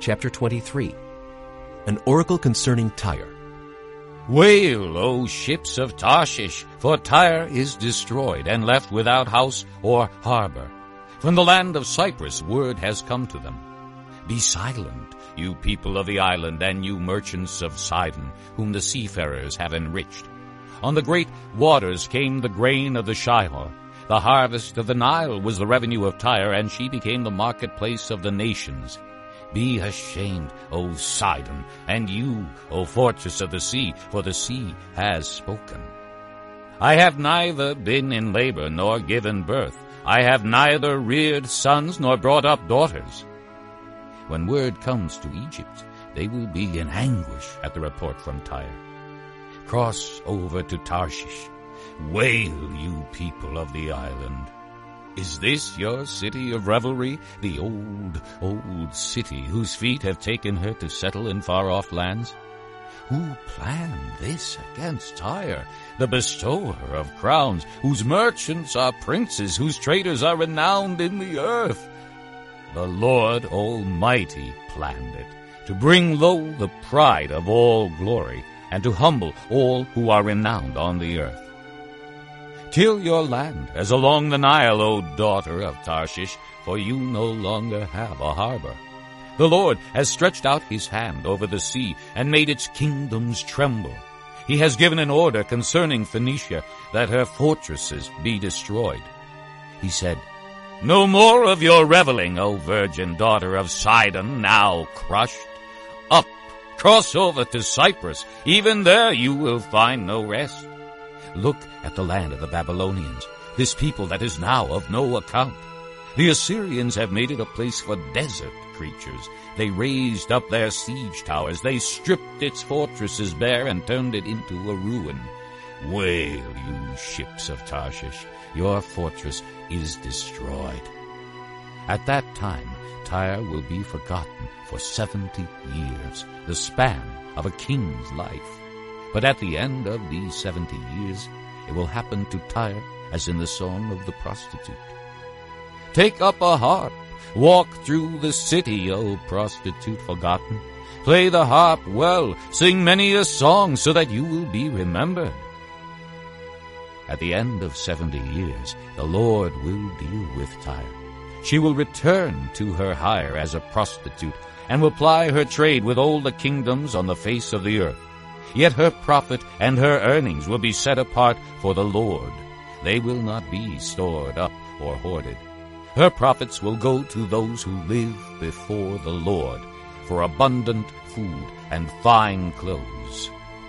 Chapter 23. An oracle concerning Tyre. Wail, O ships of Tarshish, for Tyre is destroyed and left without house or harbor. From the land of Cyprus word has come to them. Be silent, you people of the island, and you merchants of Sidon, whom the seafarers have enriched. On the great waters came the grain of the Shihor. The harvest of the Nile was the revenue of Tyre, and she became the marketplace of the nations. Be ashamed, O Sidon, and you, O fortress of the sea, for the sea has spoken. I have neither been in labor nor given birth. I have neither reared sons nor brought up daughters. When word comes to Egypt, they will be in anguish at the report from Tyre. Cross over to Tarshish. Wail, you people of the island. Is this your city of revelry, the old, old city whose feet have taken her to settle in far-off lands? Who planned this against Tyre, the bestower of crowns, whose merchants are princes, whose traders are renowned in the earth? The Lord Almighty planned it, to bring low the pride of all glory, and to humble all who are renowned on the earth. Till your land as along the Nile, O daughter of Tarshish, for you no longer have a harbor. The Lord has stretched out his hand over the sea and made its kingdoms tremble. He has given an order concerning Phoenicia, that her fortresses be destroyed. He said, No more of your reveling, O virgin daughter of Sidon, now crushed. Up, cross over to Cyprus. Even there you will find no rest. Look at the land of the Babylonians, this people that is now of no account. The Assyrians have made it a place for desert creatures. They raised up their siege towers. They stripped its fortresses bare and turned it into a ruin. Wail, you ships of Tarshish, your fortress is destroyed. At that time, Tyre will be forgotten for 70 years, the span of a king's life. But at the end of these 70 years, it will happen to Tyre as in the song of the prostitute. Take up a harp, walk through the city, O prostitute forgotten. Play the harp well, sing many a song, so that you will be remembered. At the end of 70 years, the Lord will deal with Tyre. She will return to her hire as a prostitute, and will ply her trade with all the kingdoms on the face of the earth. Yet her profit and her earnings will be set apart for the Lord. They will not be stored up or hoarded. Her profits will go to those who live before the Lord, for abundant food and fine clothes.